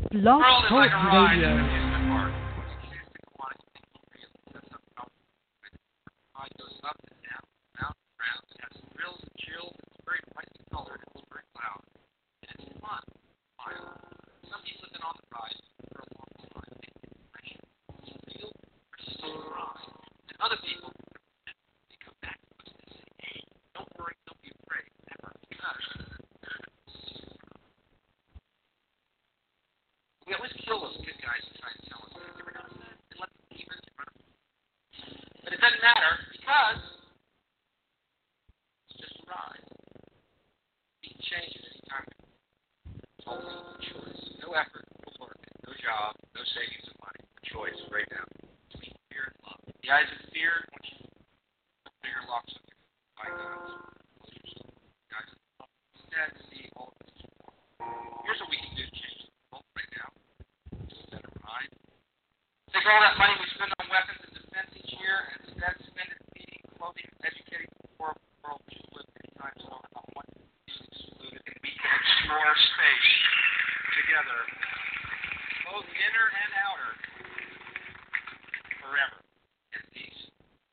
Blog World is like Talk a ride in an Radio. amusement park. You choose to go on it, you think you really that's not comfortable. The ride goes up and down, round and round. It has thrills and chills. It's very brightly colored. It's very loud. And it's fun. Fun. Some people have been on the ride for a long time. They get pressure. It's a real, persistent ride. And other people, they come back to us and they say, hey, don't worry, don't be afraid. Never. Because we always kill those good guys who try to tell us that. You ever notice that? They let the demons run. But it doesn't matter because it's just a ride. You can change it anytime. It's all a choice. No effort, no work, no job, no savings of money. A choice right now. Between fear and love. The eyes of fear, once you put bigger locks on your guns, close yourself. The eyes of love. Instead, see all of this. Here's what we can do to change the world right now. Instead of ride. Take all that money we spend on weapons and defense each year and instead spend it feeding, clothing, and educating the poor of the world which live many times over on one excluded, and we can explore space together, both inner and outer, forever in peace.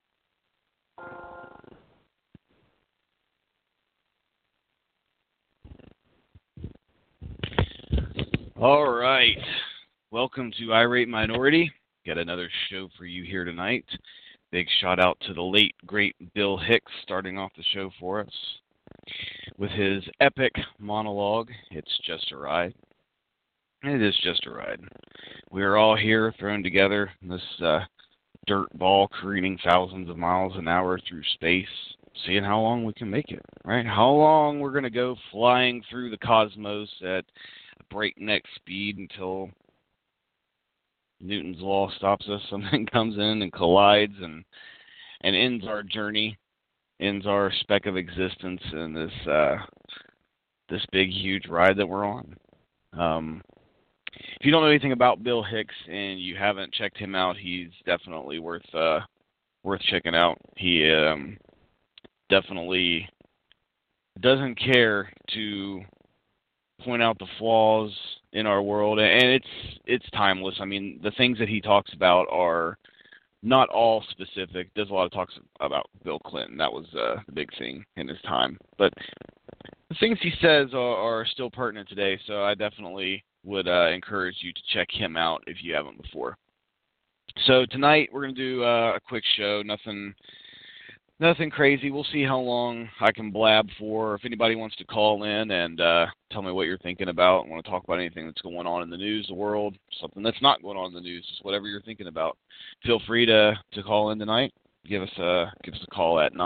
All right. Welcome to Irate Minority. Got another show for you here tonight. Big shout out to the late, great Bill Hicks starting off the show for us with his epic monologue, It's Just a Ride. It is just a ride. We are all here thrown together in this dirt ball careening thousands of miles an hour through space, seeing how long we can make it, right? How long we're going to go flying through the cosmos at breakneck speed until Newton's law stops us, something comes in and collides and ends our journey, ends our speck of existence in this big, huge ride that we're on. If you don't know anything about Bill Hicks and you haven't checked him out, he's definitely worth checking out. He definitely doesn't care to point out the flaws in our world, and it's timeless. I mean, the things that he talks about are not all specific. There's a lot of talks about Bill Clinton. That was the big thing in his time. But the things he says are still pertinent today, so I definitely would encourage you to check him out if you haven't before. So tonight we're going to do a quick show, nothing crazy. We'll see how long I can blab for. If anybody wants to call in and tell me what you're thinking about, want to talk about anything that's going on in the news, the world, something that's not going on in the news, just whatever you're thinking about, feel free to call in tonight. Give us a call at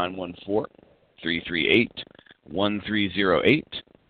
914-338-1308,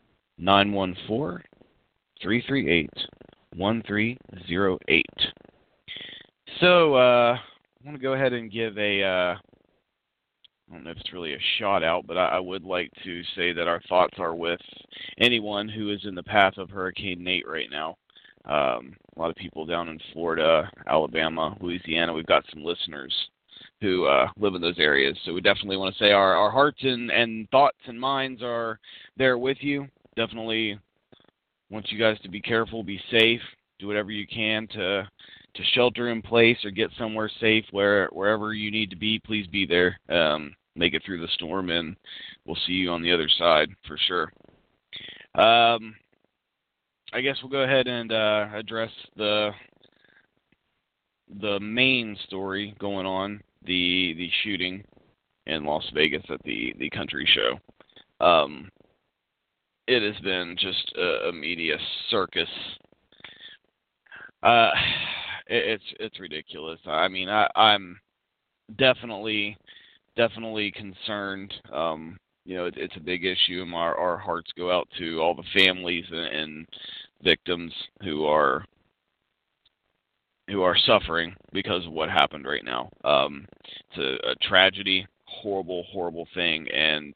914-338-1308. So I want to go ahead and give I don't know if it's really a shout out, but I would like to say that our thoughts are with anyone who is in the path of Hurricane Nate right now. A lot of people down in Florida, Alabama, Louisiana. We've got some listeners who live in those areas. So we definitely want to say our hearts and thoughts and minds are there with you. Definitely want you guys to be careful, be safe, do whatever you can to shelter in place or get somewhere safe wherever you need to be. Please be there. Make it through the storm, and we'll see you on the other side for sure. I guess we'll go ahead and address the main story going on, the shooting in Las Vegas at the country show. It has been just a media circus. It's ridiculous. I mean, I'm definitely concerned. It's a big issue, and our hearts go out to all the families and victims who are suffering because of what happened right now. It's a tragedy, horrible thing, and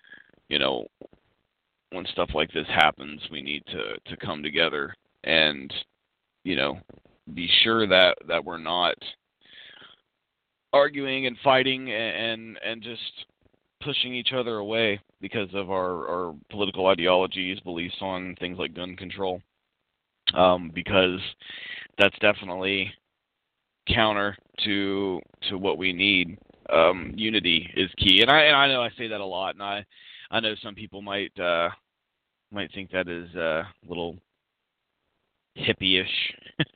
when stuff like this happens, we need to come together and be sure that we're not arguing and fighting and just pushing each other away because of our political ideologies, beliefs on things like gun control. because that's definitely counter to what we need. Unity is key, and I know I say that a lot, and I know some people might think that is a little hippie-ish,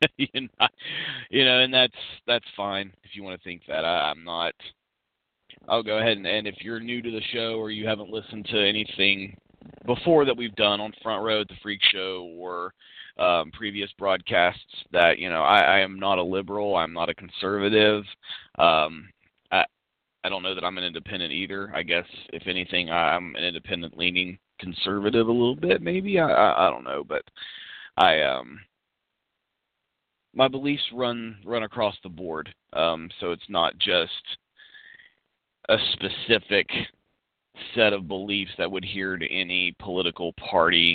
and that's fine if you want to think that. I'm not. I'll go ahead and if you're new to the show or you haven't listened to anything before that we've done on Front Row at the Freak Show or previous broadcasts, that I am not a liberal. I'm not a conservative. I don't know that I'm an independent either. I guess if anything, I'm an independent-leaning conservative a little bit, maybe. I don't know, but my beliefs run across the board. So it's not just a specific set of beliefs that would adhere to any political party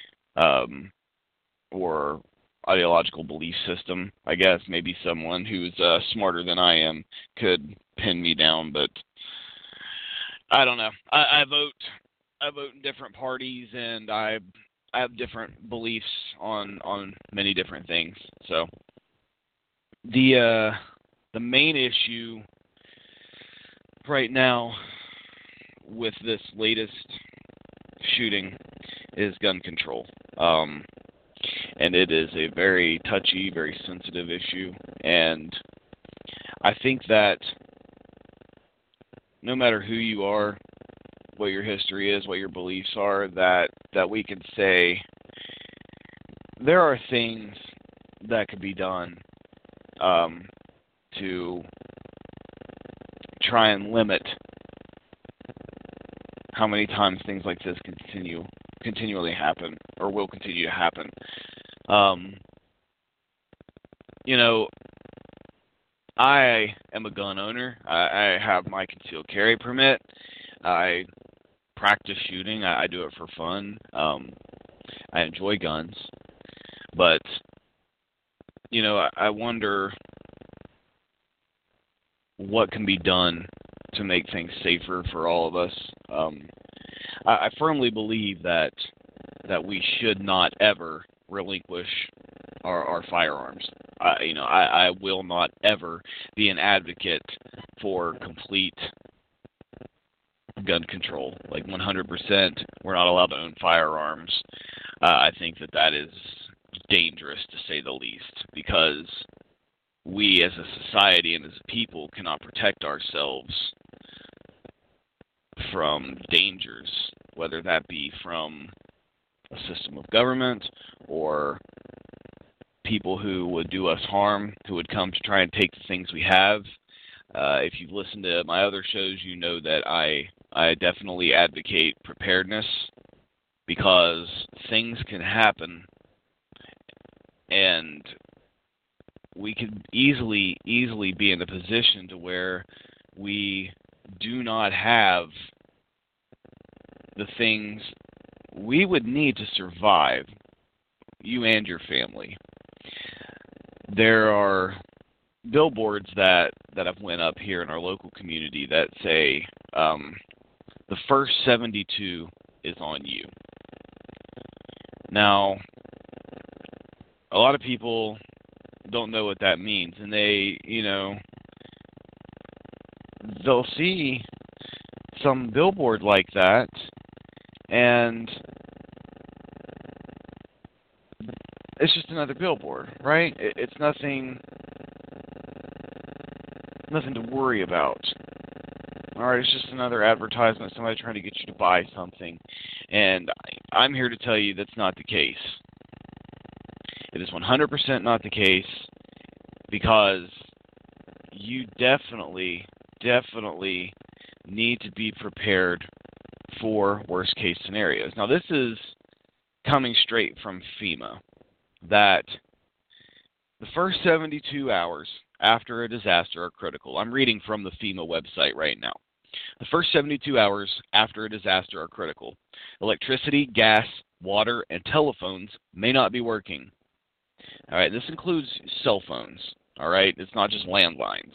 or ideological belief system. I guess maybe someone who's smarter than I am could pin me down, but I don't know. I vote in different parties, and I have different beliefs on many different things. So the main issue right now with this latest shooting is gun control. And it is a very touchy, very sensitive issue. And I think that no matter who you are, what your history is, what your beliefs are, that we can say there are things that could be done to try and limit how many times things like this continually happen or will continue to happen. I am a gun owner. I have my concealed carry permit. I practice shooting. I do it for fun. I enjoy guns. But, I wonder what can be done to make things safer for all of us. I firmly believe that we should not ever relinquish our firearms. I will not ever be an advocate for complete gun control. Like 100%, we're not allowed to own firearms. I think that is dangerous, to say the least, because we as a society and as a people cannot protect ourselves from dangers, whether that be from a system of government or people who would do us harm, who would come to try and take the things we have. If you've listened to my other shows, you know that I definitely advocate preparedness, because things can happen and we could easily be in a position to where we do not have the things we would need to survive, you and your family. There are billboards that have went up here in our local community that say, the first 72 is on you. Now, a lot of people don't know what that means, and they'll see some billboard like that, and it's just another billboard, right? It's nothing to worry about. All right, it's just another advertisement, somebody trying to get you to buy something, and I'm here to tell you that's not the case. It is 100% not the case, because you definitely need to be prepared for worst-case scenarios. Now, this is coming straight from FEMA, that the first 72 hours after a disaster are critical. I'm reading from the FEMA website right now. The first 72 hours after a disaster are critical. Electricity, gas, water, and telephones may not be working. All right, this includes cell phones. All right, it's not just landlines.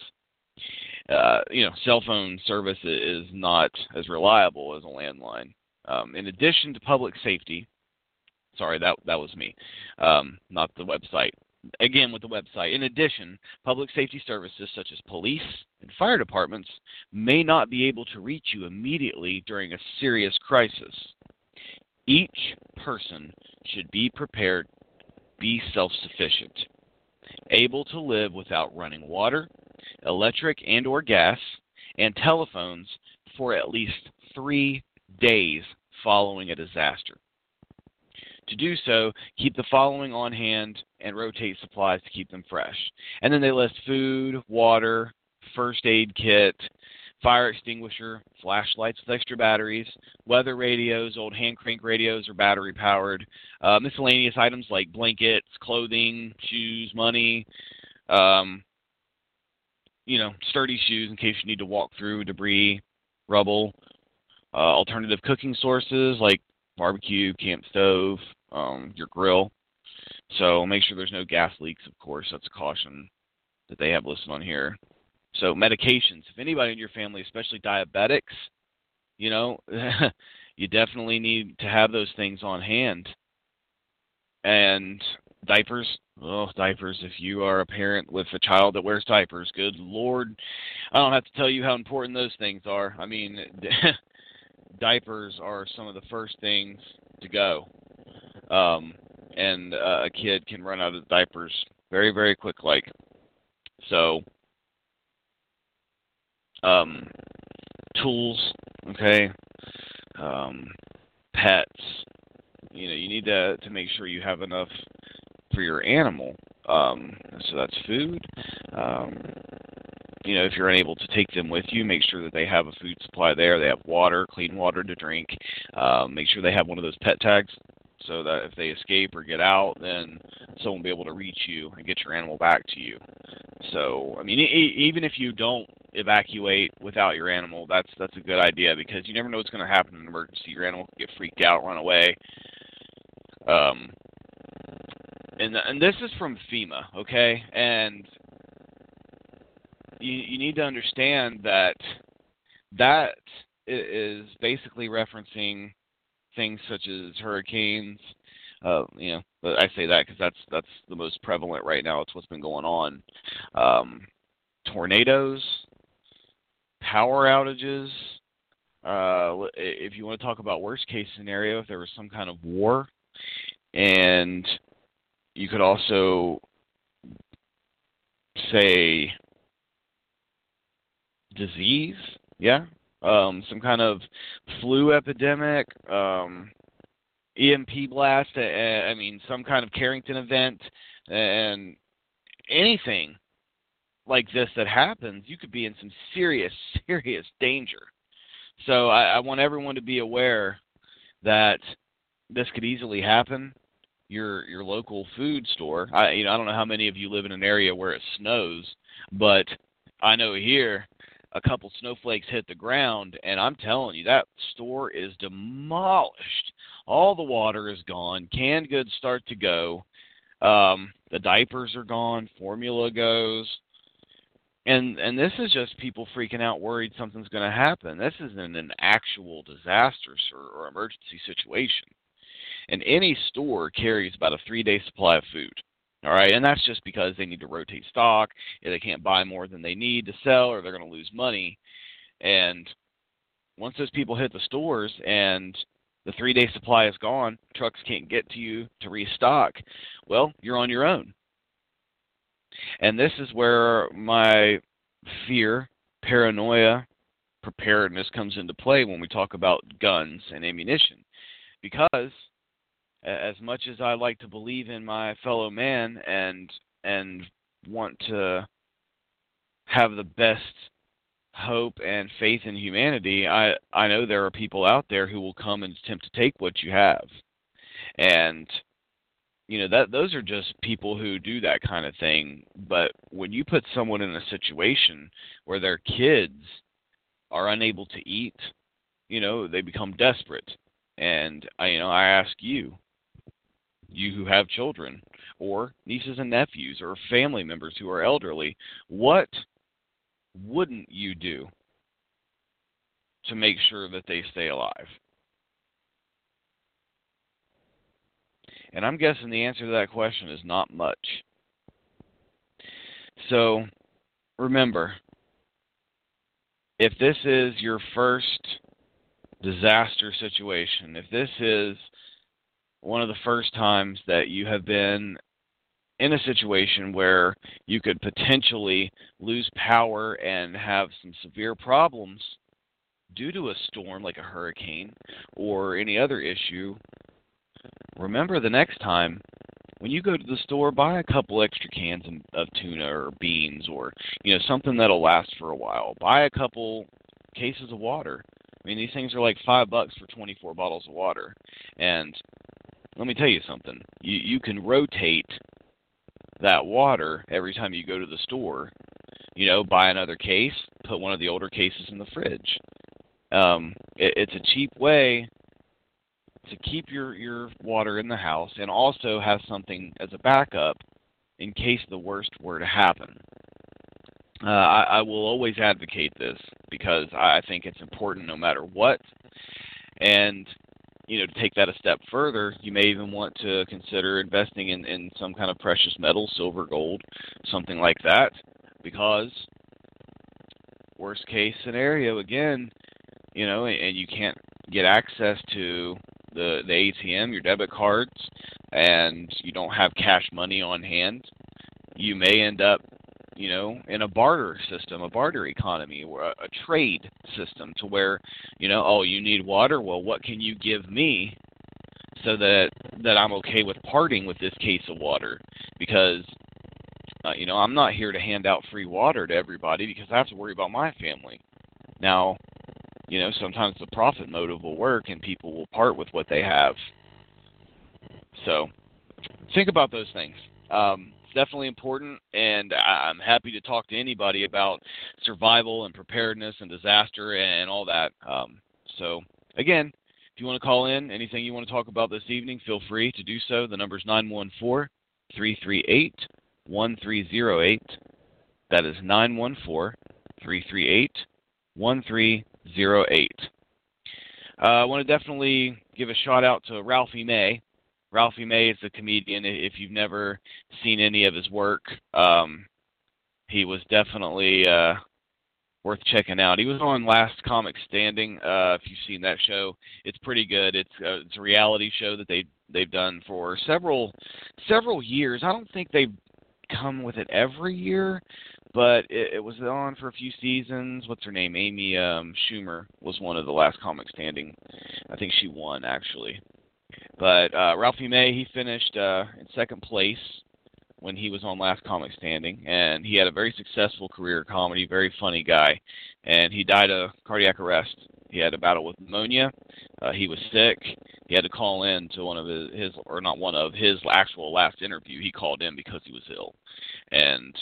Cell phone service is not as reliable as a landline. In addition to public safety, Sorry, that was me, not the website. Again, with the website. In addition, public safety services such as police and fire departments may not be able to reach you immediately during a serious crisis. Each person should be prepared to be self-sufficient, able to live without running water, electric and or gas, and telephones for at least 3 days following a disaster. To do so, keep the following on hand and rotate supplies to keep them fresh. And then they list food, water, first aid kit, fire extinguisher, flashlights with extra batteries, weather radios, old hand crank radios or battery powered, miscellaneous items like blankets, clothing, shoes, money, sturdy shoes in case you need to walk through debris, rubble, alternative cooking sources like barbecue, camp stove, your grill. So make sure there's no gas leaks, of course. That's a caution that they have listed on here. So medications. If anybody in your family, especially diabetics, you definitely need to have those things on hand. And diapers. Oh, diapers. If you are a parent with a child that wears diapers, good Lord, I don't have to tell you how important those things are. I mean, diapers are some of the first things to go. And a kid can run out of diapers very, very quick like. So, tools, okay, pets, you need to make sure you have enough for your animal. So that's food. If you're unable to take them with you, make sure that they have a food supply there. They have water, clean water to drink. Make sure they have one of those pet tags so that if they escape or get out, then someone will be able to reach you and get your animal back to you. So, I mean, even if you don't evacuate without your animal, that's a good idea because you never know what's going to happen in an emergency. Your animal can get freaked out, run away. And this is from FEMA, okay? And you need to understand that is basically referencing things such as hurricanes. But I say that because that's the most prevalent right now. It's what's been going on. Tornadoes, power outages. If you want to talk about worst case scenario, if there was some kind of war, and you could also say disease, some kind of flu epidemic, EMP blast, some kind of Carrington event, and anything like this that happens, you could be in some serious, serious danger. So I want everyone to be aware that this could easily happen. Your local food store. I don't know how many of you live in an area where it snows, but I know here a couple snowflakes hit the ground, and I'm telling you, that store is demolished. All the water is gone. Canned goods start to go. The diapers are gone. Formula goes. And this is just people freaking out, worried something's going to happen. This isn't an actual disaster or emergency situation. And any store carries about a 3-day supply of food. All right, and that's just because they need to rotate stock. They can't buy more than they need to sell, or they're going to lose money. And once those people hit the stores and the 3-day supply is gone, trucks can't get to you to restock, well, you're on your own. And this is where my fear, paranoia, preparedness comes into play when we talk about guns and ammunition. Because as much as I like to believe in my fellow man and want to have the best hope and faith in humanity, I know there are people out there who will come and attempt to take what you have. And those are just people who do that kind of thing. But when you put someone in a situation where their kids are unable to eat, they become desperate. And I ask you who have children or nieces and nephews or family members who are elderly, what wouldn't you do to make sure that they stay alive? And I'm guessing the answer to that question is not much. So remember, if this is your first disaster situation, if this is one of the first times that you have been in a situation where you could potentially lose power and have some severe problems due to a storm like a hurricane or any other issue, remember the next time when you go to the store, buy a couple extra cans of tuna or beans or, something that'll last for a while. Buy a couple cases of water. I mean, these things are like $5 for 24 bottles of water. And let me tell you something. You can rotate that water every time you go to the store. Buy another case, put one of the older cases in the fridge. It's a cheap way to keep your water in the house and also have something as a backup in case the worst were to happen. I will always advocate this because I think it's important no matter what. And, to take that a step further, you may even want to consider investing in some kind of precious metal, silver, gold, something like that, because worst case scenario, again, and you can't get access to the ATM, your debit cards, and you don't have cash money on hand, you may end up, in a barter system, a barter economy, or a trade system to where, oh, you need water? Well, what can you give me so that I'm okay with parting with this case of water? Because, I'm not here to hand out free water to everybody because I have to worry about my family. Now, sometimes the profit motive will work and people will part with what they have. So think about those things. It's definitely important, and I'm happy to talk to anybody about survival and preparedness and disaster and all that. So again, if you want to call in, anything you want to talk about this evening, feel free to do so. The number is 914-338-1308. That is 914-338-1308. I want to definitely give a shout out to Ralphie May. Ralphie May is a comedian. If you've never seen any of his work, he was definitely worth checking out. He was on Last Comic Standing. If you've seen that show, it's pretty good. It's a reality show that they've done for several years. I don't think they've come with it every year, but it was on for a few seasons. What's her name? Amy Schumer was one of the Last Comic Standing. I think she won, actually. But Ralphie May, he finished in second place when he was on Last Comic Standing, and he had a very successful career comedy, very funny guy, and he died of cardiac arrest. He had a battle with pneumonia. He was sick. He had to call in to one of his actual last interview. He called in because he was ill, and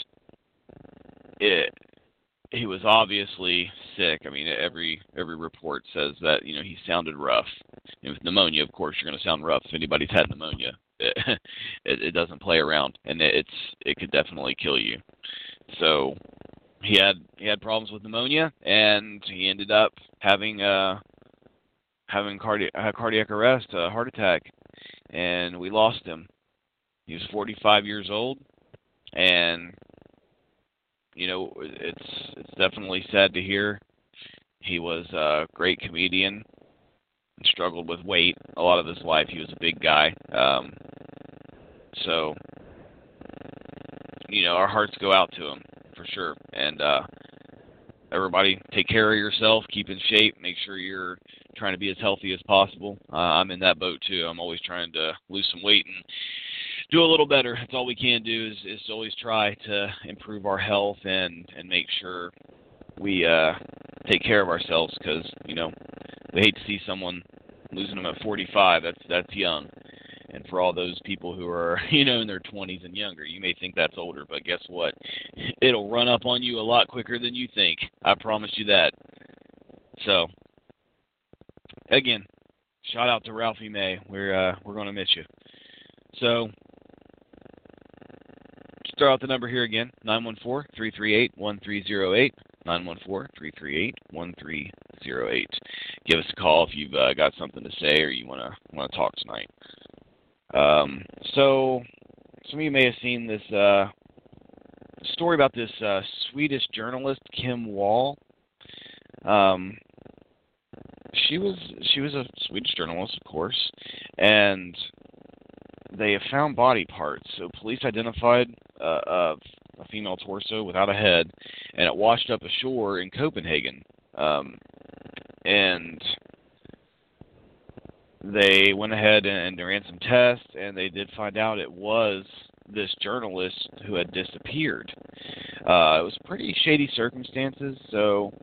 he was obviously sick. I mean, every report says that he sounded rough. And with pneumonia, of course, you're going to sound rough. If anybody's had pneumonia, it doesn't play around, and it could definitely kill you. So he had problems with pneumonia, and he ended up having cardiac arrest, a heart attack, and we lost him. He was 45 years old, and it's definitely sad to hear. He was a great comedian and struggled with weight a lot of his life. He was a big guy. So, our hearts go out to him for sure. And everybody, take care of yourself, keep in shape, make sure you're trying to be as healthy as possible. I'm in that boat too. I'm always trying to lose some weight and do a little better. That's all we can do is always try to improve our health and make sure we take care of ourselves, because we hate to see someone losing them at 45. That's young. And for all those people who are in their 20s and younger, you may think that's older, but guess what? It'll run up on you a lot quicker than you think. I promise you that. So again, shout out to Ralphie May. We're going to miss you. So start out the number here again, 914-338-1308, 914-338-1308. Give us a call if you've got something to say or you want to talk tonight. So some of you may have seen this story about this Swedish journalist, Kim Wall. She was a Swedish journalist, of course, and they have found body parts. So police identified a female torso without a head, and it washed up ashore in Copenhagen. And they went ahead and ran some tests, and they did find out it was this journalist who had disappeared. It was pretty shady circumstances, so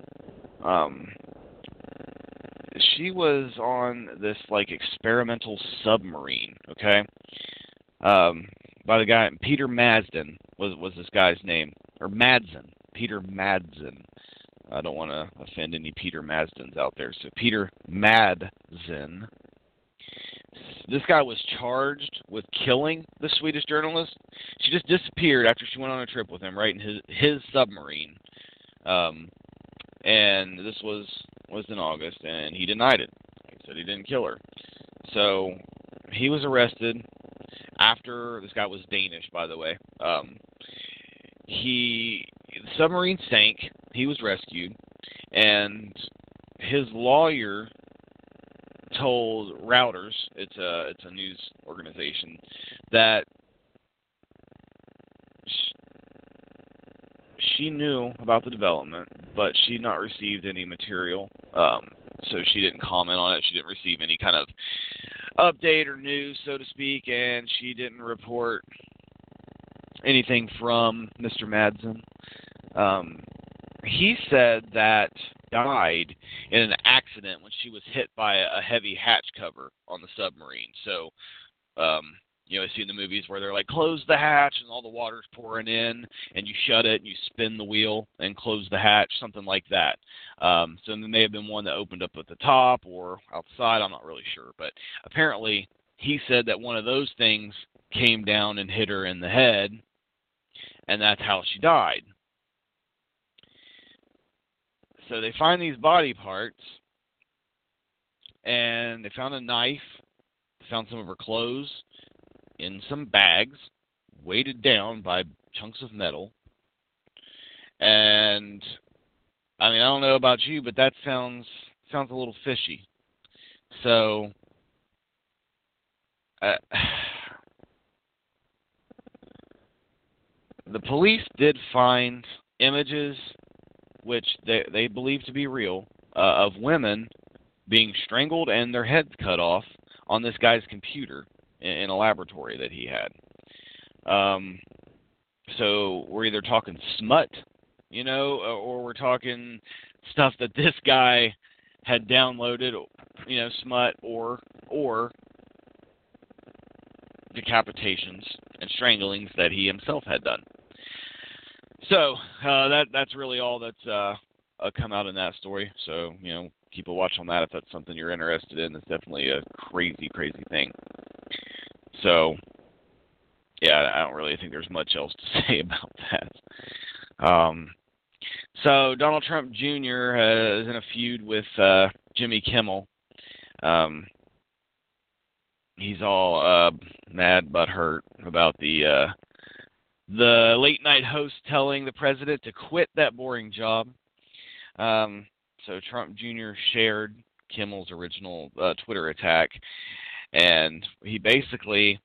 she was on this like experimental submarine, okay? By the guy Peter Madsen was this guy's name, or Madsen, Peter Madsen. I don't want to offend any Peter Madsens out there, so Peter Madsen. This guy was charged with killing the Swedish journalist. She just disappeared after she went on a trip with him, right in his submarine. And this was in August, and he denied it. He said he didn't kill her. So he was arrested after, this guy was Danish, by the way. The submarine sank, he was rescued, and his lawyer told Reuters, it's a news organization, that she knew about the development, but she had not received any material, so she didn't comment on it. She didn't receive any kind of update or news, so to speak, and she didn't report anything from Mr. Madsen. He said that died in an accident when she was hit by a heavy hatch cover on the submarine. So, you know, I see in the movies where they're like, close the hatch, and all the water's pouring in, and you shut it, and you spin the wheel and close the hatch, something like that. So there may have been one that opened up at the top or outside, I'm not really sure. But apparently he said that one of those things came down and hit her in the head, and that's how she died. So they find these body parts, and they found a knife, found some of her clothes in some bags, weighted down by chunks of metal. And, I mean, I don't know about you, but that sounds a little fishy. So, the police did find images which they believe to be real, of women being strangled and their heads cut off on this guy's computer in a laboratory that he had. So we're either talking smut, you know, or we're talking stuff that this guy had downloaded, you know, smut, or decapitations and stranglings that he himself had done. So that's really all that's come out in that story. So, you know, keep a watch on that if that's something you're interested in. It's definitely a crazy, crazy thing. So, yeah, I don't really think there's much else to say about that. So Donald Trump Jr. is in a feud with Jimmy Kimmel. He's all mad, butthurt about the late night host telling the president to quit that boring job. So Trump Jr. shared Kimmel's original Twitter attack, and he basically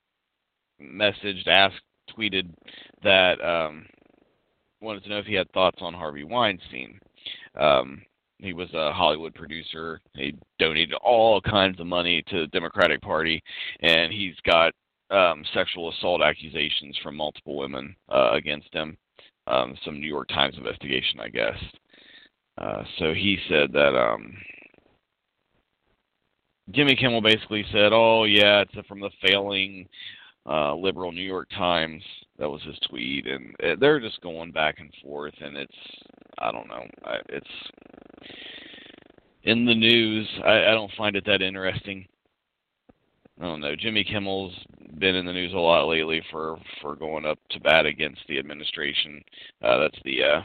tweeted that wanted to know if he had thoughts on Harvey Weinstein. He was a Hollywood producer. He donated all kinds of money to the Democratic Party, and he's got sexual assault accusations from multiple women against him. Some New York Times investigation, I guess. So he said that Jimmy Kimmel basically said, "Oh yeah, it's from the failing liberal New York Times." That was his tweet, and they're just going back and forth, and I don't know, it's in the news. I don't find it that interesting. I don't know. Jimmy Kimmel's been in the news a lot lately for going up to bat against the administration. That's the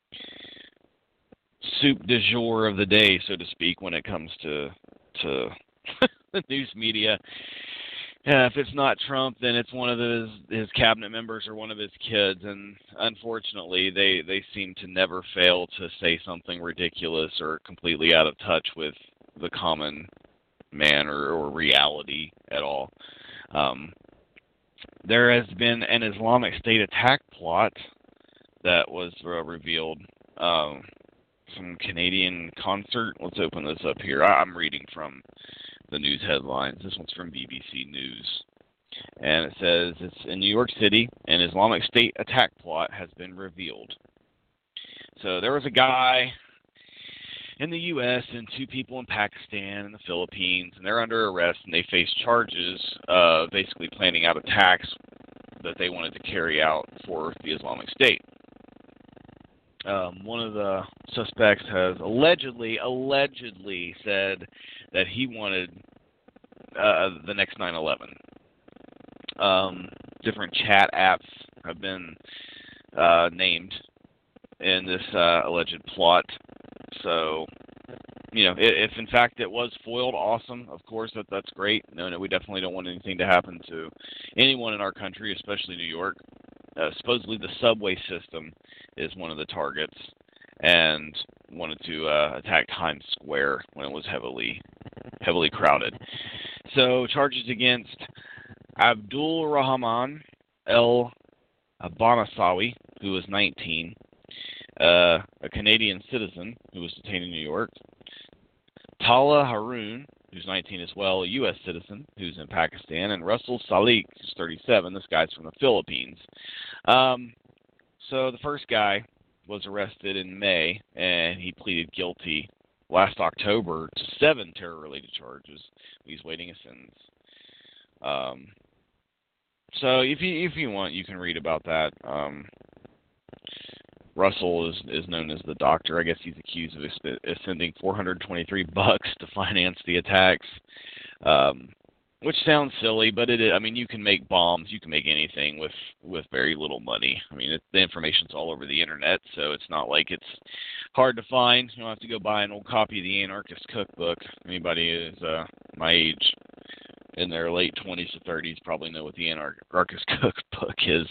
soup du jour of the day, so to speak, when it comes to the news media. Yeah, if it's not Trump, then it's one of his cabinet members or one of his kids, and unfortunately, they seem to never fail to say something ridiculous or completely out of touch with the common man or reality at all. Um, there has been an Islamic State attack plot that was revealed. Some Canadian concert. Let's open this up here. I'm reading from the news headlines. This one's from BBC News. And it says, it's in New York City, an Islamic State attack plot has been revealed. So there was a guy in the U.S. and two people in Pakistan and the Philippines, and they're under arrest, and they face charges of basically planning out attacks that they wanted to carry out for the Islamic State. One of the suspects has allegedly said that he wanted the next 9/11. Different chat apps have been named in this alleged plot. So, if in fact it was foiled, awesome. Of course, that's great. No, we definitely don't want anything to happen to anyone in our country, especially New York. Supposedly the subway system is one of the targets, and wanted to attack Times Square when it was heavily crowded. So charges against Abdul Rahman El Banasawi, who was 19, a Canadian citizen who was detained in New York, Tala Haroon, who's 19 as well, a U.S. citizen who's in Pakistan, and Russell Salik, who's 37. This guy's from the Philippines. So the first guy was arrested in May, and he pleaded guilty last October to 7 terror-related charges. He's waiting a sentence. So if you want, you can read about that. Russell is known as the Doctor. I guess he's accused of sending $423 to finance the attacks, which sounds silly, but it is. I mean, you can make bombs, you can make anything with very little money. I mean, the information's all over the internet, so it's not like it's hard to find. You don't have to go buy an old copy of the Anarchist Cookbook. Anybody who's my age, in their late 20s to 30s, probably know what the Anarchist Cookbook is.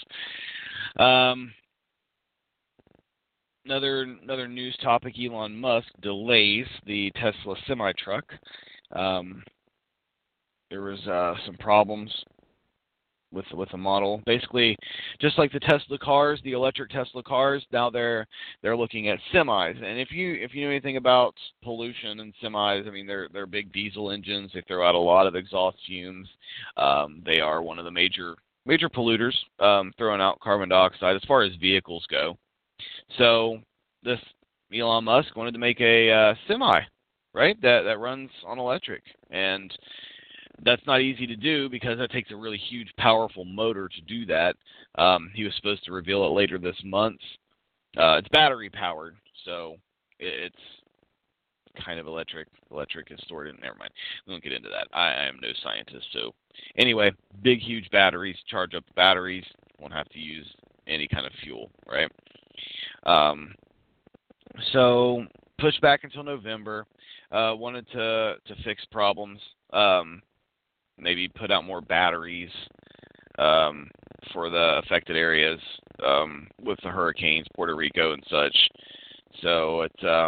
Another news topic: Elon Musk delays the Tesla semi-truck. There was some problems with the model. Basically, just like the Tesla cars, the electric Tesla cars, now they're looking at semis. And if you know anything about pollution and semis, I mean they're big diesel engines. They throw out a lot of exhaust fumes. They are one of the major polluters, throwing out carbon dioxide as far as vehicles go. So this Elon Musk wanted to make a semi, right? That runs on electric, and that's not easy to do because that takes a really huge, powerful motor to do that. He was supposed to reveal it later this month. It's battery powered, so it's kind of electric. Electric is stored in. Never mind. We won't get into that. I am no scientist. So anyway, big, huge batteries. Charge up the batteries. Won't have to use any kind of fuel, right? So pushed back until November. Wanted to fix problems. Maybe put out more batteries for the affected areas with the hurricanes, Puerto Rico and such. So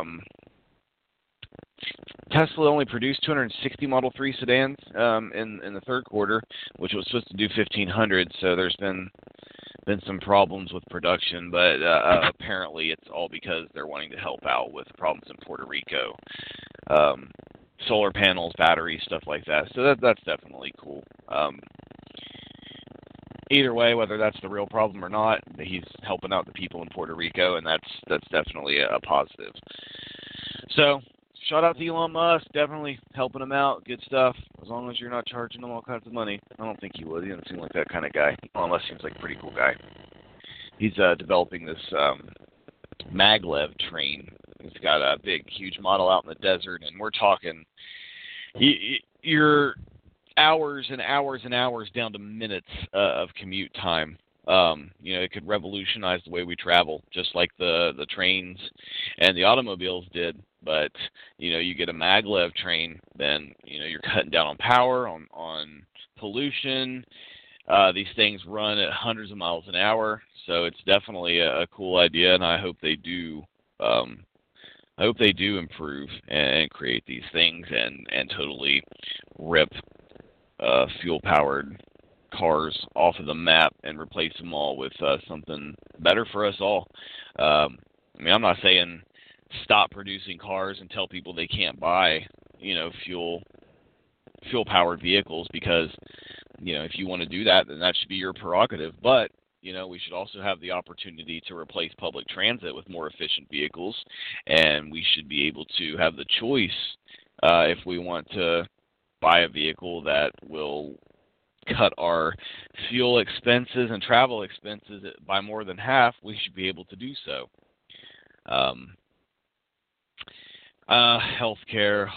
Tesla only produced 260 Model 3 sedans in the third quarter, which was supposed to do 1,500. So there's been some problems with production, but apparently it's all because they're wanting to help out with problems in Puerto Rico. Solar panels, batteries, stuff like that. So that's definitely cool. Either way, whether that's the real problem or not, he's helping out the people in Puerto Rico, and that's definitely a positive. So shout out to Elon Musk, definitely helping him out. Good stuff. As long as you're not charging him all kinds of money. I don't think he would. He doesn't seem like that kind of guy. Elon Musk seems like a pretty cool guy. He's developing this maglev train. He's got a big, huge model out in the desert, and we're talking you're hours and hours and hours down to minutes of commute time. It could revolutionize the way we travel, just like the trains and the automobiles did. But you get a maglev train, then you're cutting down on power, on pollution. These things run at hundreds of miles an hour, so it's definitely a cool idea, and I hope they do. I hope they do improve and create these things and totally rip fuel-powered cars off of the map and replace them all with something better for us all. I mean, I'm not saying stop producing cars and tell people they can't buy, fuel-powered vehicles, because, if you want to do that, then that should be your prerogative. But, we should also have the opportunity to replace public transit with more efficient vehicles, and we should be able to have the choice if we want to buy a vehicle that will cut our fuel expenses and travel expenses by more than half. We should be able to do so. Healthcare,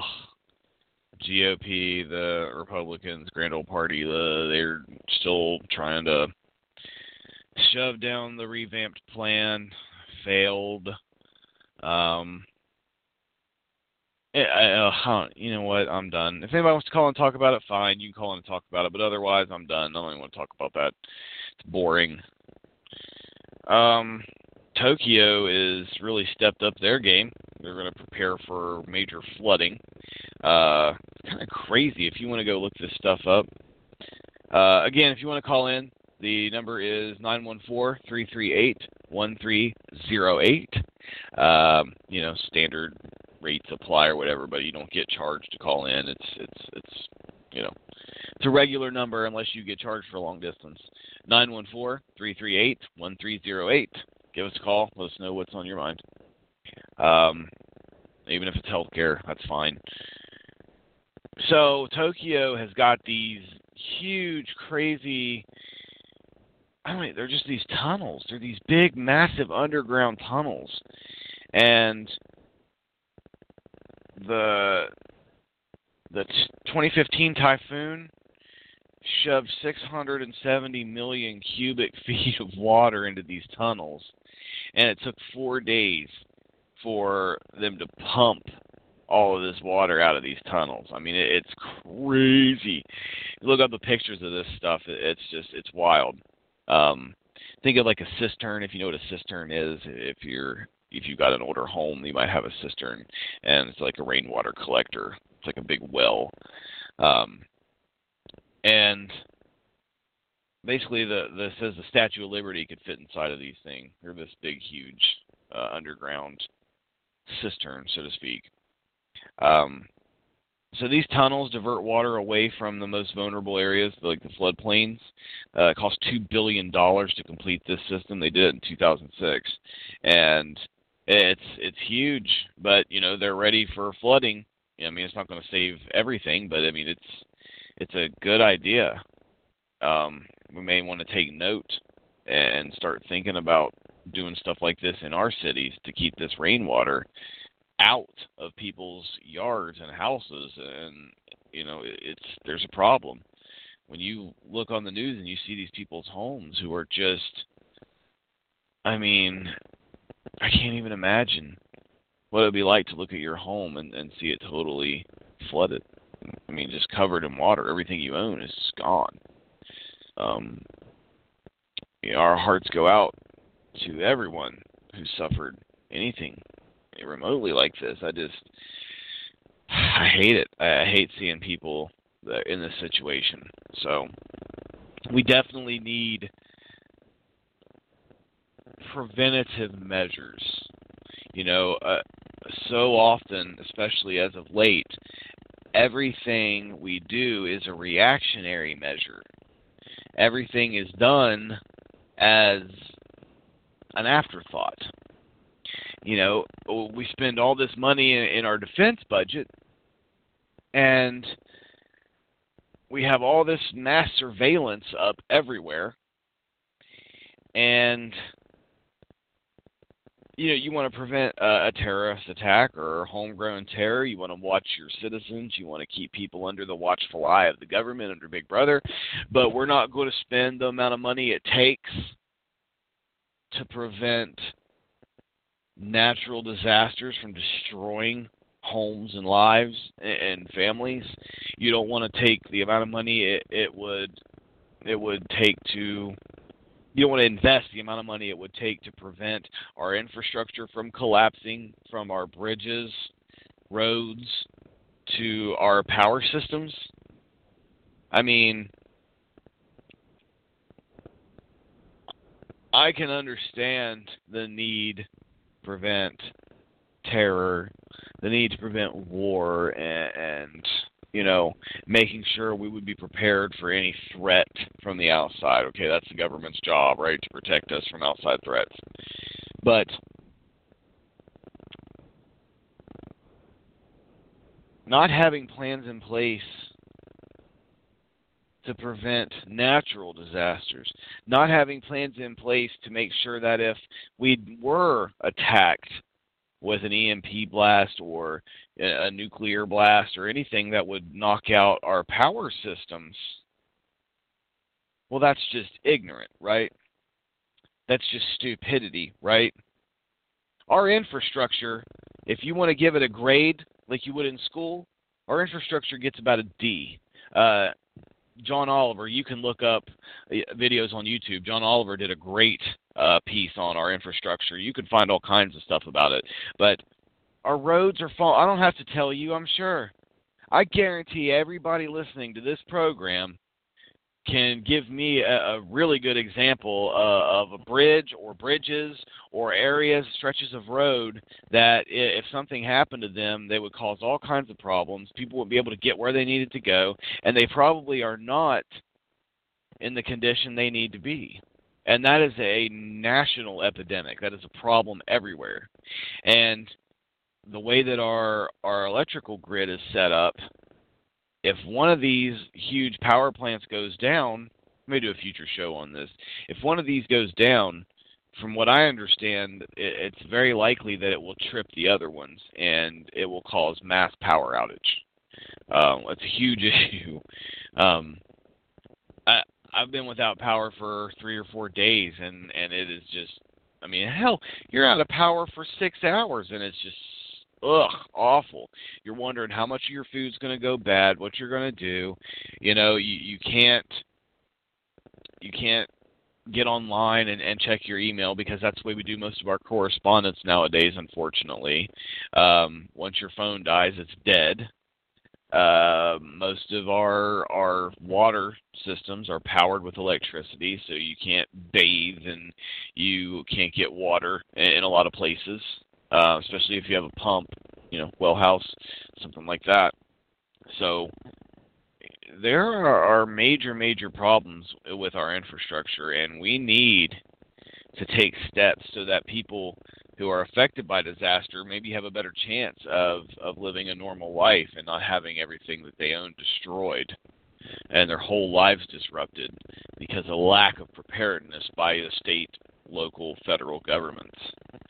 GOP, the Republicans, Grand Old Party, they're still trying to shove down the revamped plan. Failed. You know what? I'm done. If anybody wants to call and talk about it, fine. You can call in and talk about it. But otherwise, I'm done. I don't even want to talk about that. It's boring. Tokyo is really stepped up their game. They're going to prepare for major flooding. Kind of crazy. If you want to go look this stuff up. Again, if you want to call in, the number is 914-338-1308. Standard rates apply or whatever, but you don't get charged to call in. It's a regular number unless you get charged for long distance. 914-338-1308. Give us a call. Let us know what's on your mind. Even if it's healthcare, that's fine. So Tokyo has got these huge, crazy, they're just these tunnels. They're these big, massive underground tunnels. And the 2015 typhoon shoved 670 million cubic feet of water into these tunnels. And it took 4 days for them to pump all of this water out of these tunnels. I mean, it's crazy. Look up the pictures of this stuff. It's wild. Think of like a cistern, if you know what a cistern is. If you've got an older home, you might have a cistern, and it's like a rainwater collector. It's like a big well. And basically, it says the Statue of Liberty could fit inside of these things. They're this big, huge underground cistern, so to speak. So these tunnels divert water away from the most vulnerable areas, like the floodplains. It cost $2 billion to complete this system. They did it in 2006, and it's huge. But they're ready for flooding. I mean, it's not going to save everything, but I mean, it's a good idea. We may want to take note and start thinking about doing stuff like this in our cities to keep this rainwater out of people's yards and houses. And there's a problem when you look on the news and you see these people's homes who are just, I can't even imagine what it would be like to look at your home and see it totally flooded. I mean, just covered in water. Everything you own is gone. Our hearts go out to everyone who suffered anything remotely like this. I hate it. I hate seeing people in this situation. So we definitely need preventative measures. So often, especially as of late, everything we do is a reactionary measure. Everything is done as an afterthought. We spend all this money in our defense budget, and we have all this mass surveillance up everywhere, and you want to prevent a terrorist attack or homegrown terror. You want to watch your citizens. You want to keep people under the watchful eye of the government, under Big Brother. But we're not going to spend the amount of money it takes to prevent natural disasters from destroying homes and lives and families. You don't want to take the amount of money it would take to. You don't want to invest the amount of money it would take to prevent our infrastructure from collapsing, from our bridges, roads, to our power systems. I mean, I can understand the need to prevent terror, the need to prevent war, and making sure we would be prepared for any threat from the outside. Okay, that's the government's job, right, to protect us from outside threats. But not having plans in place to prevent natural disasters, not having plans in place to make sure that if we were attacked with an EMP blast or a nuclear blast or anything that would knock out our power systems, well, that's just ignorant, right? That's just stupidity, right? Our infrastructure, if you want to give it a grade like you would in school, our infrastructure gets about a D. John Oliver, you can look up videos on YouTube. John Oliver did a great piece on our infrastructure. You can find all kinds of stuff about it. But our roads are I don't have to tell you, I'm sure. I guarantee everybody listening to this program can give me a really good example of a bridge or bridges or areas, stretches of road that if something happened to them, they would cause all kinds of problems. People wouldn't be able to get where they needed to go, and they probably are not in the condition they need to be. And that is a national epidemic. That is a problem everywhere. And the way that our electrical grid is set up, if one of these huge power plants goes down, I may do a future show on this. If one of these goes down, from what I understand, it's very likely that it will trip the other ones, and it will cause mass power outage. It's a huge issue. I've been without power for 3 or 4 days, and it is just, I mean, hell, you're out of power for 6 hours, and it's just awful. You're wondering how much of your food's going to go bad, what you're going to do. You can't get online and check your email because that's the way we do most of our correspondence nowadays, unfortunately. Once your phone dies, it's dead. Most of our water systems are powered with electricity, so you can't bathe and you can't get water in a lot of places. Especially if you have a pump, well house, something like that. So there are major, major problems with our infrastructure, and we need to take steps so that people who are affected by disaster maybe have a better chance of living a normal life and not having everything that they own destroyed and their whole lives disrupted because of lack of preparedness by the state, local, federal governments.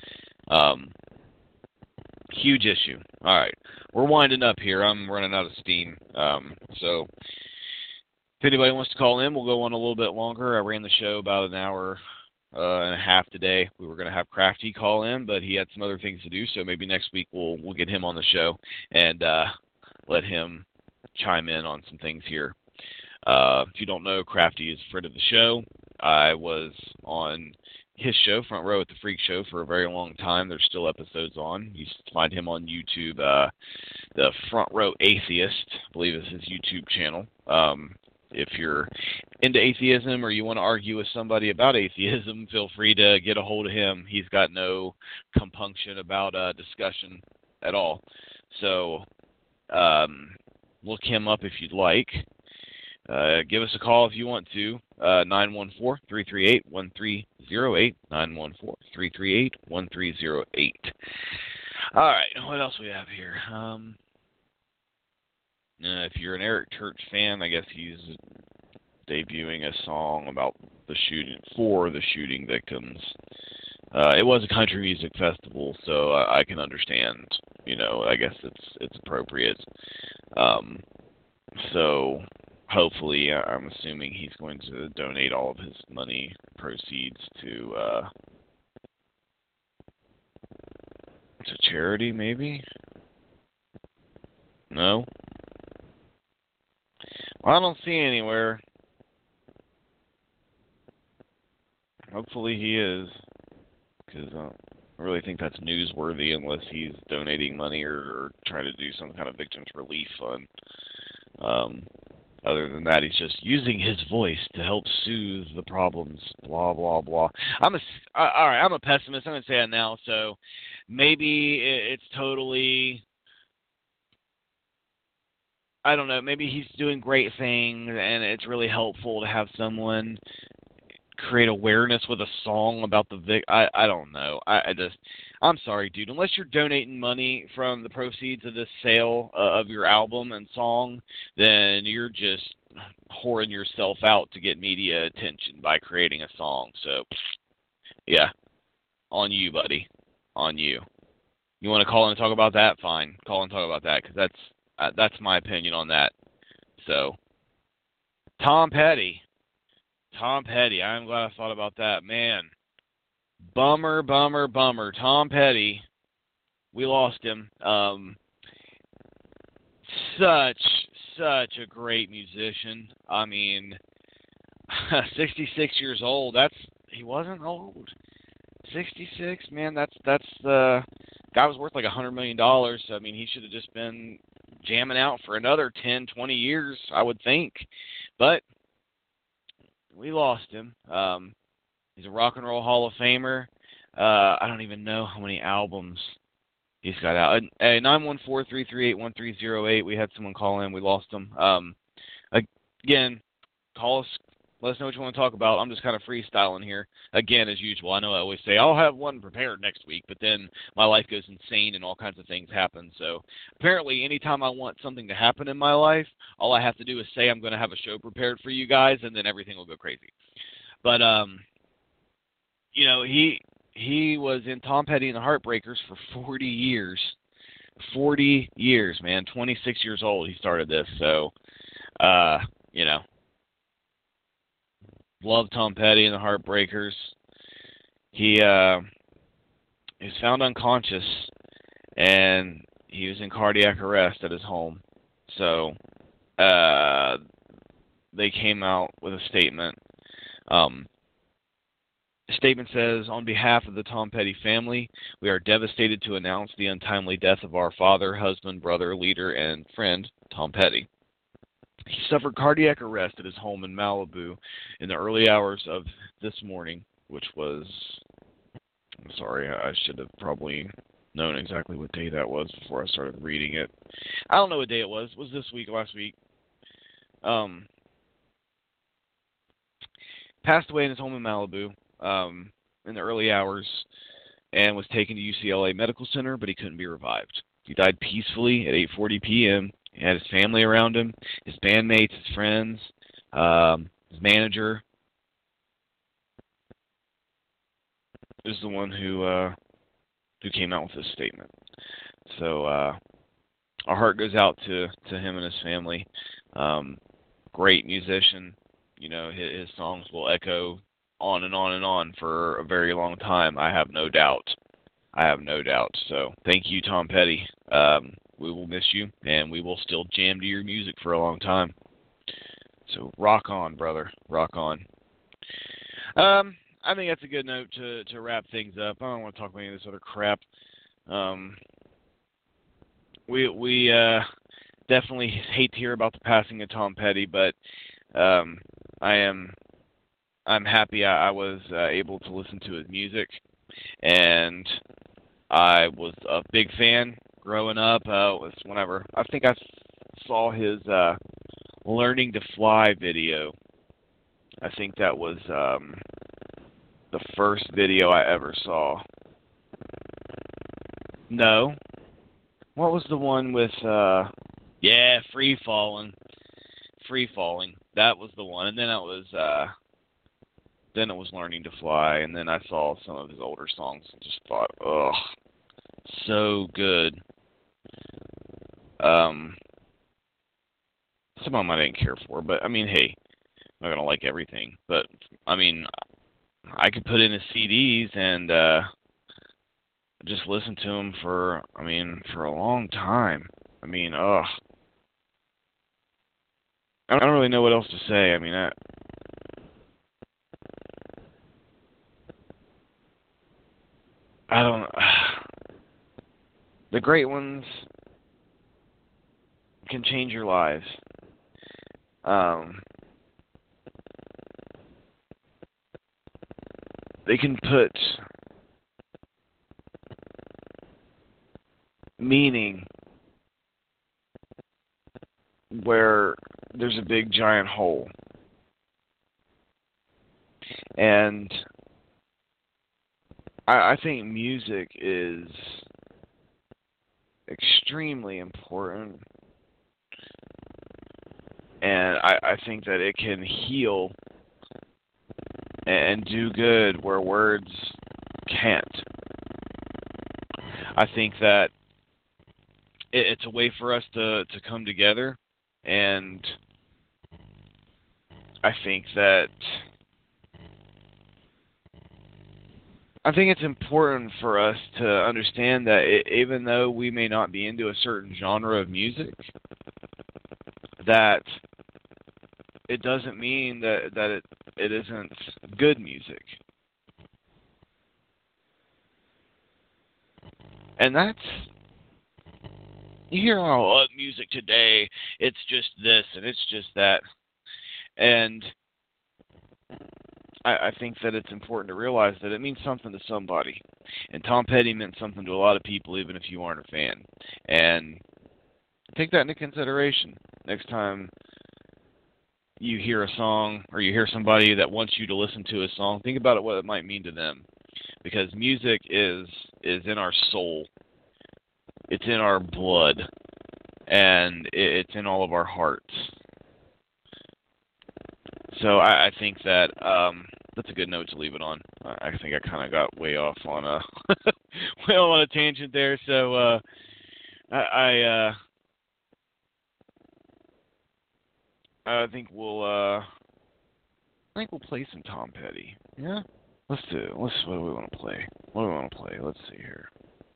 Huge issue. All right. We're winding up here. I'm running out of steam. So if anybody wants to call in, we'll go on a little bit longer. I ran the show about an hour and a half today. We were going to have Crafty call in, but he had some other things to do, so maybe next week we'll get him on the show and let him chime in on some things here. If you don't know, Crafty is a friend of the show. I was on his show, Front Row at the Freak Show, for a very long time. There's still episodes on. You can find him on YouTube. The Front Row Atheist, I believe, is his YouTube channel. If you're into atheism or you want to argue with somebody about atheism, feel free to get a hold of him. He's got no compunction about discussion at all. So look him up if you'd like. Give us a call if you want to. 914-338-1308. 914-338-1308. All right, what else we have here? If you're an Eric Church fan, I guess he's debuting a song about the shooting victims. It was a country music festival, so I can understand. I guess it's appropriate. So hopefully, I'm assuming he's going to donate all of his money proceeds to charity, maybe. No? Well, I don't see anywhere. Hopefully he is, because I really think that's newsworthy unless he's donating money or trying to do some kind of victims relief fund. Other than that, he's just using his voice to help soothe the problems. Blah blah blah. All right. I'm a pessimist. I'm gonna say it now. So maybe it's totally. I don't know. Maybe he's doing great things, and it's really helpful to have someone create awareness with a song about the I don't know. I'm sorry, dude. Unless you're donating money from the proceeds of this sale of your album and song, then you're just whoring yourself out to get media attention by creating a song. So, yeah, on you, buddy, on you. You want to call and talk about that? Fine, call and talk about that, because that's my opinion on that. So, Tom Petty. I'm glad I thought about that. Man, bummer. Tom Petty, we lost him. Such a great musician. I mean, 66 years old. He wasn't old. 66, man. That's guy was worth like $100 million. So I mean, he should have just been jamming out for another 10, 20 years, I would think. But we lost him. He's a Rock and Roll Hall of Famer. I don't even know how many albums he's got out. 914-338-1308. We had someone call in. We lost him. Again, call us. Let us know what you want to talk about. I'm just kind of freestyling here. Again, as usual, I know I always say I'll have one prepared next week, but then my life goes insane and all kinds of things happen. So apparently anytime I want something to happen in my life, all I have to do is say I'm going to have a show prepared for you guys, and then everything will go crazy. But, he was in Tom Petty and the Heartbreakers for 40 years. 40 years, man. 26 years old he started this. So, love Tom Petty and the Heartbreakers. He was found unconscious, and he was in cardiac arrest at his home. So they came out with a statement. The statement says, "On behalf of the Tom Petty family, we are devastated to announce the untimely death of our father, husband, brother, leader, and friend, Tom Petty. He suffered cardiac arrest at his home in Malibu in the early hours of this morning," which was, I'm sorry, I should have probably known exactly what day that was before I started reading it. I don't know what day it was. Was this week, last week? Passed away in his home in Malibu in the early hours and was taken to UCLA Medical Center, but he couldn't be revived. He died peacefully at 8:40 p.m., He had his family around him, his bandmates, his friends, his manager. Is the one who came out with this statement. So our heart goes out to him and his family. Great musician. His songs will echo on and on and on for a very long time. I have no doubt. So thank you, Tom Petty. We will miss you, and we will still jam to your music for a long time. So rock on, brother. Rock on. I think that's a good note to wrap things up. I don't want to talk about any of this other crap. We definitely hate to hear about the passing of Tom Petty, but I'm happy I was able to listen to his music, and I was a big fan growing up. Was whenever I think I saw his Learning to Fly video. I think that was the first video I ever saw. No. What was the one with Free Falling. That was the one. And then it was Learning to Fly, and then I saw some of his older songs and just thought, ugh, so good. Some of them I didn't care for, but I mean, hey, I'm not gonna like everything. But I mean, I could put in his CDs and just listen to them for a long time. I mean, ugh. I don't really know what else to say. I mean, I don't. The great ones can change your lives. They can put meaning where there's a big giant hole. And I think music is extremely important. And I think that it can heal and do good where words can't. I think that it's a way for us to come together, and I think it's important for us to understand that even though we may not be into a certain genre of music, that it doesn't mean that it isn't good music. And that's, you hear, oh, music today, it's just this and it's just that. And I think that it's important to realize that it means something to somebody. And Tom Petty meant something to a lot of people, even if you aren't a fan. And take that into consideration next time you hear a song or you hear somebody that wants you to listen to a song. Think about what it might mean to them. Because music is in our soul. It's in our blood. And it's in all of our hearts. So I think that that's a good note to leave it on. I think I kind of got way off on a tangent there. So I think we'll play some Tom Petty. Yeah, let's do it. What do we want to play? Let's see here.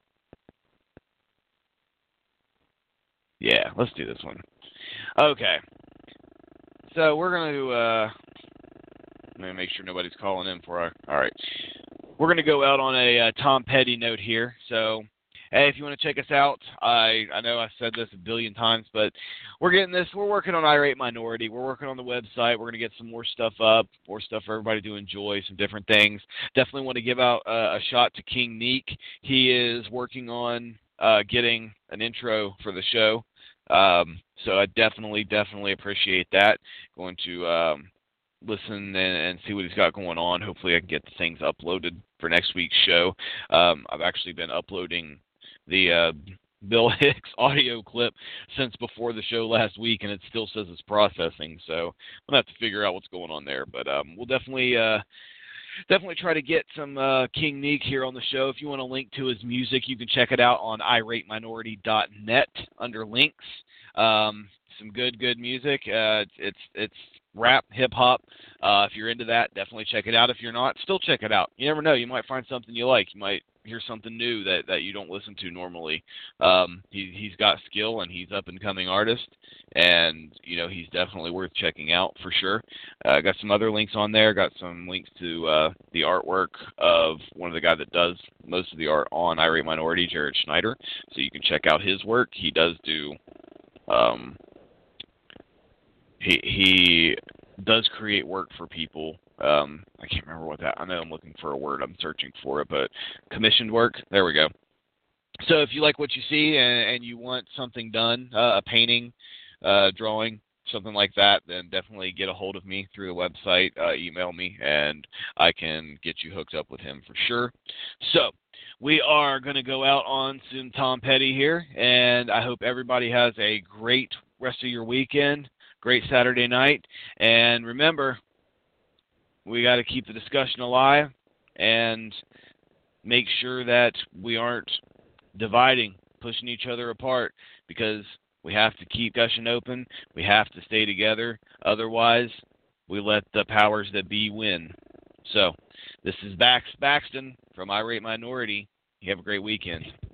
Yeah, let's do this one. Okay. So we're going to, let me make sure nobody's calling in for our, all right. We're going to go out on a Tom Petty note here. So, hey, if you want to check us out, I know I've said this a billion times, but we're working on Irate Minority. We're working on the website. We're going to get some more stuff up, more stuff for everybody to enjoy, some different things. Definitely want to give out a shot to King Neek. He is working on getting an intro for the show. So I definitely appreciate that. Going to listen and see what he's got going on. Hopefully I can get the things uploaded for next week's show. I've actually been uploading the Bill Hicks audio clip since before the show last week, and it still says it's processing. So I'm going to have to figure out what's going on there. But we'll definitely try to get some King Neek here on the show. If you want a link to his music, you can check it out on irateminority.net under links. Some good music. It's rap, hip-hop. If you're into that, definitely check it out. If you're not, still check it out. You never know. You might find something you like. You might hear something new that you don't listen to normally. He's got skill, and he's up-and-coming artist, and he's definitely worth checking out for sure. Got some other links on there. Got some links to the artwork of one of the guys that does most of the art on Irate Minority, Jared Schneider, so you can check out his work. He does do he does create work for people. I can't remember what that. I know I'm looking for a word. I'm searching for it, but commissioned work. There we go. So if you like what you see and you want something done, a painting, drawing, something like that, then definitely get a hold of me through the website. Email me, and I can get you hooked up with him for sure. So we are going to go out on some Tom Petty here, and I hope everybody has a great rest of your weekend, great Saturday night, and remember, we got to keep the discussion alive and make sure that we aren't dividing, pushing each other apart, because we have to keep discussion open. We have to stay together. Otherwise, we let the powers that be win. So, this is Baxton from Irate Minority. You have a great weekend.